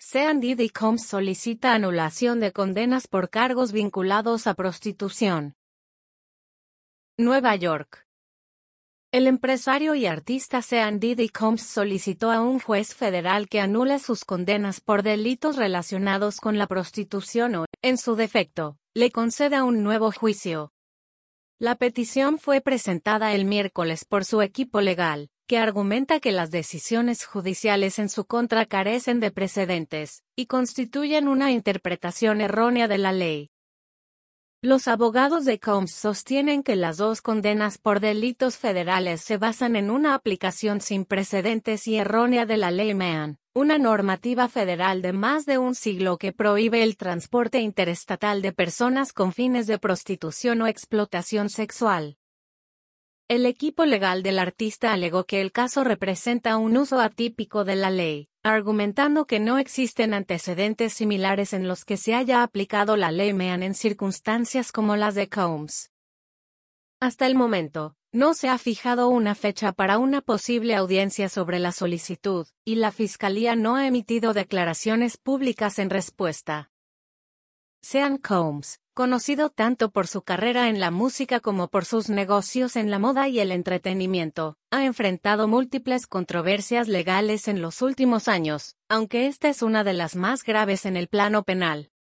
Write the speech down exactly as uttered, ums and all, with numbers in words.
Sean Diddy Combs solicita anulación de condenas por cargos vinculados a prostitución. Nueva York. El empresario y artista Sean Diddy Combs solicitó a un juez federal que anule sus condenas por delitos relacionados con la prostitución o, en su defecto, le conceda un nuevo juicio. La petición fue presentada el miércoles por su equipo legal, que argumenta que las decisiones judiciales en su contra carecen de precedentes, y constituyen una interpretación errónea de la ley. Los abogados de Combs sostienen que las dos condenas por delitos federales se basan en una aplicación sin precedentes y errónea de la ley Mann, una normativa federal de más de un siglo que prohíbe el transporte interestatal de personas con fines de prostitución o explotación sexual. El equipo legal del artista alegó que el caso representa un uso atípico de la ley, argumentando que no existen antecedentes similares en los que se haya aplicado la ley Mann en circunstancias como las de Combs. Hasta el momento, no se ha fijado una fecha para una posible audiencia sobre la solicitud, y la Fiscalía no ha emitido declaraciones públicas en respuesta. Sean Combs, conocido tanto por su carrera en la música como por sus negocios en la moda y el entretenimiento, ha enfrentado múltiples controversias legales en los últimos años, aunque esta es una de las más graves en el plano penal.